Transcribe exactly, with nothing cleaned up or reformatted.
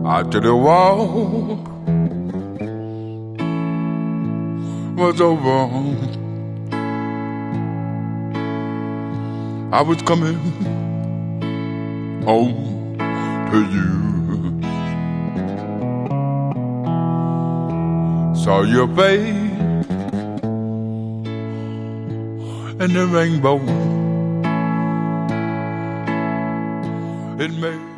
after the war was over, I was coming home to you. Saw your face and the rainbow. It made